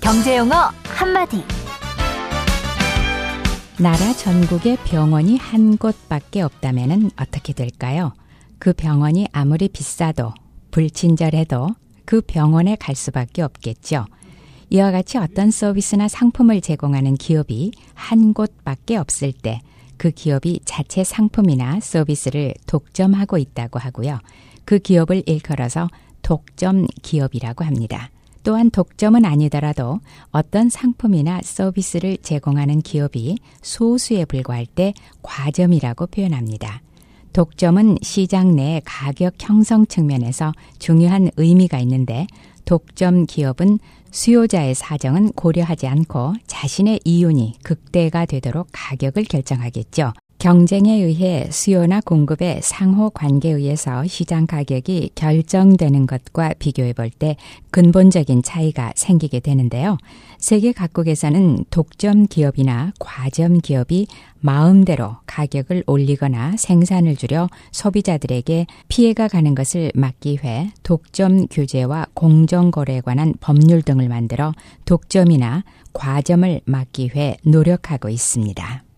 경제용어 한마디. 나라 전국에 병원이 한 곳밖에 없다면 어떻게 될까요? 그 병원이 아무리 비싸도 불친절해도 그 병원에 갈 수밖에 없겠죠. 이와 같이 어떤 서비스나 상품을 제공하는 기업이 한 곳밖에 없을 때 그 기업이 자체 상품이나 서비스를 독점하고 있다고 하고요. 그 기업을 일컬어서 독점 기업이라고 합니다. 또한 독점은 아니더라도 어떤 상품이나 서비스를 제공하는 기업이 소수에 불과할 때 과점이라고 표현합니다. 독점은 시장 내 가격 형성 측면에서 중요한 의미가 있는데 독점 기업은 수요자의 사정은 고려하지 않고 자신의 이윤이 극대가 되도록 가격을 결정하겠죠. 경쟁에 의해 수요나 공급의 상호 관계에 의해서 시장 가격이 결정되는 것과 비교해 볼 때 근본적인 차이가 생기게 되는데요. 세계 각국에서는 독점 기업이나 과점 기업이 마음대로 가격을 올리거나 생산을 줄여 소비자들에게 피해가 가는 것을 막기 위해 독점 규제와 공정거래에 관한 법률 등을 만들어 독점이나 과점을 막기 위해 노력하고 있습니다.